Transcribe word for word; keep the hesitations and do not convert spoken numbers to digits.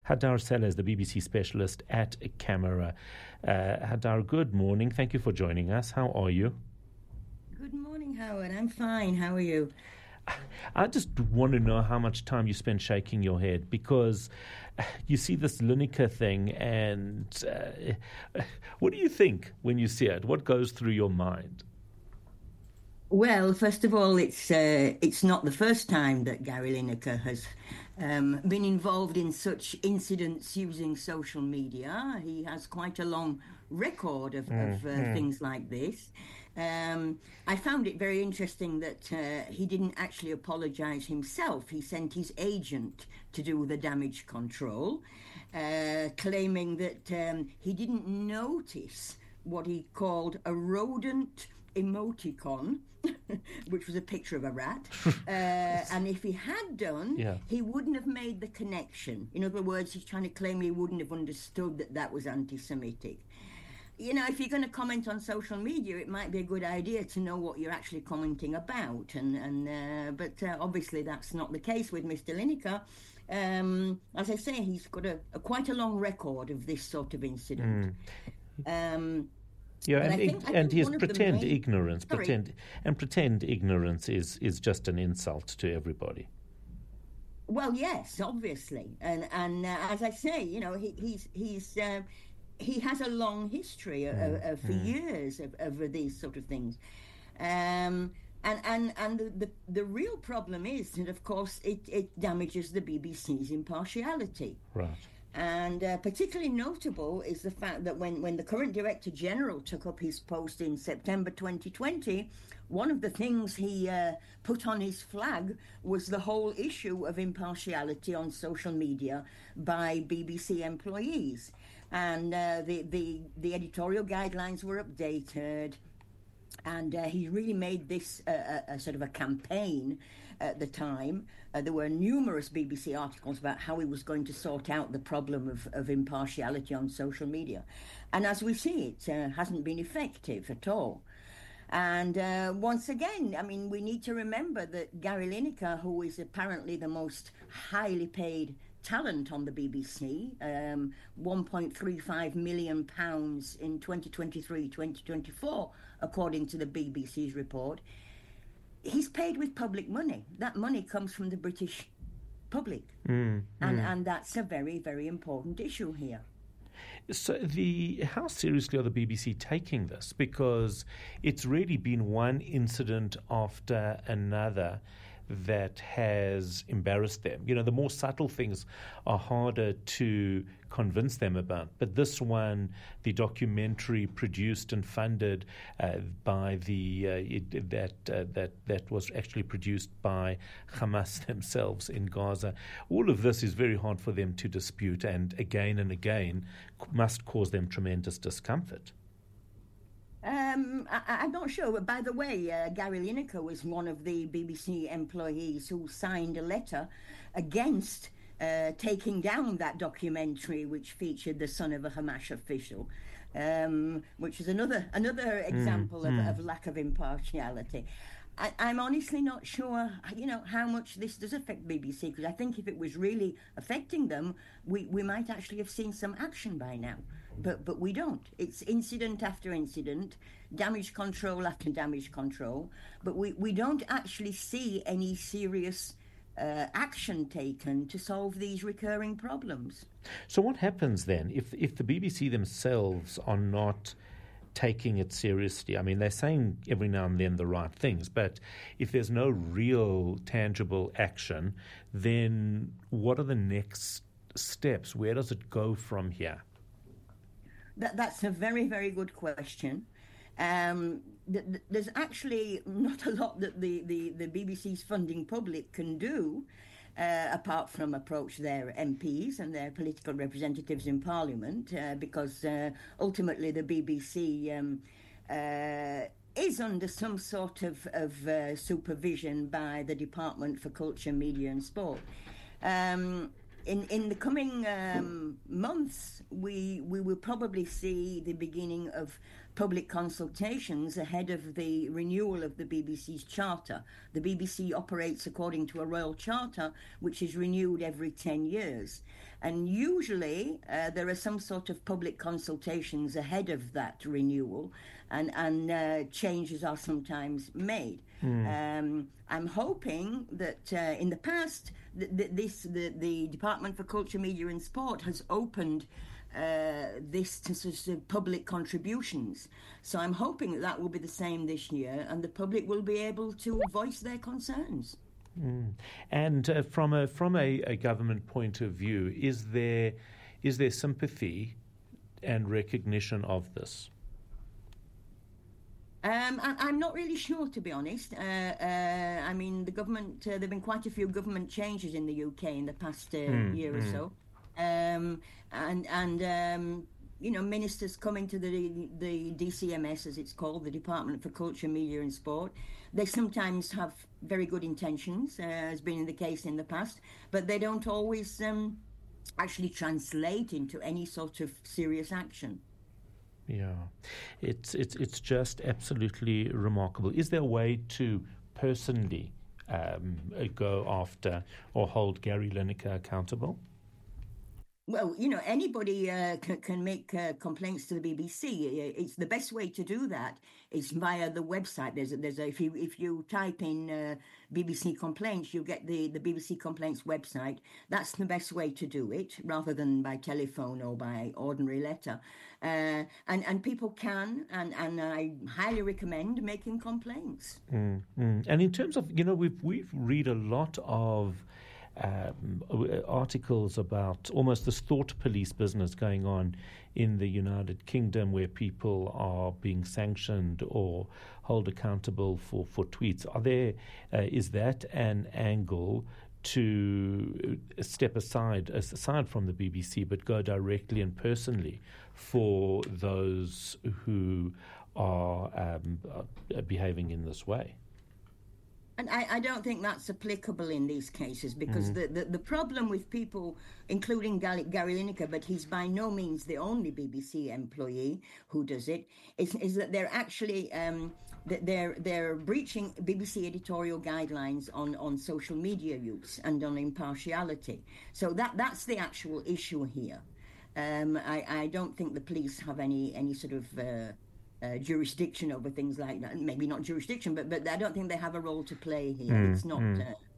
Hadar Sellers, the B B C specialist at Camera. Uh, Hadar, good morning. Thank you for joining us. How are you? Good morning, Howard. I'm fine. How are you? I just want to know how much time you spend shaking your head, because you see this Lineker thing, and uh, what do you think when you see it? What goes through your mind? Well, first of all, it's uh, it's not the first time that Gary Lineker has um, been involved in such incidents using social media. He has quite a long record of, mm, of uh, mm. things like this. Um, I found it very interesting that uh, he didn't actually apologise himself. He sent his agent to do the damage control, uh, claiming that um, he didn't notice what he called a rodent emoticon, which was a picture of a rat, uh, and if he had done, yeah. he wouldn't have made the connection. In other words, he's trying to claim he wouldn't have understood that that was anti-Semitic. You know, if you're going to comment on social media, it might be a good idea to know what you're actually commenting about, and, and uh, but uh, obviously that's not the case with Mister Lineker. Um, as I say, he's got a, a quite a long record of this sort of incident. Mm. Um, Yeah, and, think, and his pretend main... ignorance, Sorry. pretend and pretend ignorance is, is just an insult to everybody. Well, yes, obviously, and and uh, as I say, you know, he, he's he's uh, he has a long history of, mm. of, for mm. years of, of these sort of things, um, and and and the, the the real problem is that, of course, it it damages the B B C's impartiality. Right. And uh, particularly notable is the fact that when, when the current Director General took up his post in September twenty twenty, one of the things he uh, put on his flag was the whole issue of impartiality on social media by B B C employees. And uh, the, the, the editorial guidelines were updated, and uh, he really made this uh, a, a sort of a campaign at the time. Uh, there were numerous B B C articles about how he was going to sort out the problem of, of impartiality on social media. And as we see, it uh, hasn't been effective at all. And uh, once again, I mean, we need to remember that Gary Lineker, who is apparently the most highly paid talent on the B B C, um, one point three five million pounds in twenty twenty-three twenty twenty-four, according to the B B C's report. He's paid with public money. That money comes from the British public. Mm, and, mm. and that's a very, very important issue here. So the how seriously are the B B C taking this? Because it's really been one incident after another that has embarrassed them. You know, the more subtle things are harder to convince them about. But this one, the documentary produced and funded uh, by the uh, it, that uh, that that was actually produced by Hamas themselves in Gaza. All of this is very hard for them to dispute, and again and again must cause them tremendous discomfort. Um, I, I'm not sure, but by the way, uh, Gary Lineker was one of the B B C employees who signed a letter against uh, taking down that documentary which featured the son of a Hamas official, um, which is another another example mm, of, mm. of lack of impartiality. I, I'm honestly not sure, you know, how much this does affect B B C, because I think if it was really affecting them, we, we might actually have seen some action by now. But but we don't. It's incident after incident, damage control after damage control, but we, we don't actually see any serious uh, action taken to solve these recurring problems. So what happens then if if the B B C themselves are not taking it seriously? I mean, they're saying every now and then the right things, but if there's no real tangible action, then what are the next steps? Where does it go from here? That, that's a very, very good question. Um, th- th- there's actually not a lot that the, the, the B B C's funding public can do, uh, apart from approach their M Ps and their political representatives in Parliament, uh, because uh, ultimately the B B C um, uh, is under some sort of, of uh, supervision by the Department for Culture, Media and Sport. Um, In in the coming um, months, we we will probably see the beginning of public consultations ahead of the renewal of the B B C's charter. The B B C operates according to a royal charter, which is renewed every ten years. And usually uh, there are some sort of public consultations ahead of that renewal, and, and uh, changes are sometimes made. Mm. Um, I'm hoping that uh, in the past, th- th- this the, the Department for Culture, Media and Sport has opened uh, this to sort of public contributions. So I'm hoping that that will be the same this year, and the public will be able to voice their concerns. Mm. And uh, from a from a, a government point of view, is there is there sympathy and recognition of this? Um, I, I'm not really sure, to be honest. Uh, uh, I mean, the government, uh, there have been quite a few government changes in the U K in the past uh, mm, year mm. or so. Um, and, and um, you know, ministers coming to the, the D C M S, as it's called, the Department for Culture, Media and Sport. They sometimes have very good intentions, uh, as been the case in the past, but they don't always um, actually translate into any sort of serious action. Yeah, it's it's it's just absolutely remarkable. Is there a way to personally um, go after or hold Gary Lineker accountable? Well, you know, anybody uh, can, can make uh, complaints to the B B C. It's the best way to do that is via the website. There's a, there's a, if you if you type in uh, B B C complaints, you get the, the B B C complaints website. That's the best way to do it, rather than by telephone or by ordinary letter. Uh, and and people can and, and I highly recommend making complaints. Mm, mm. And in terms of, you know, we've we've read a lot of Um, articles about almost this thought police business going on in the United Kingdom, where people are being sanctioned or held accountable for, for tweets. Are there uh, is that an angle to step aside aside from the B B C, but go directly and personally for those who are um, behaving in this way? And I, I don't think that's applicable in these cases, because mm-hmm. the, the, the problem with people, including Gary, Gary Lineker, but he's by no means the only B B C employee who does it, is, is that they're actually um, that they're they're breaching B B C editorial guidelines on, on social media use and on impartiality. So that that's the actual issue here. Um, I, I don't think the police have any any sort of Uh, Uh, jurisdiction over things like that. Maybe not jurisdiction, but but I don't think they have a role to play here. Mm, it's not. Mm. Uh,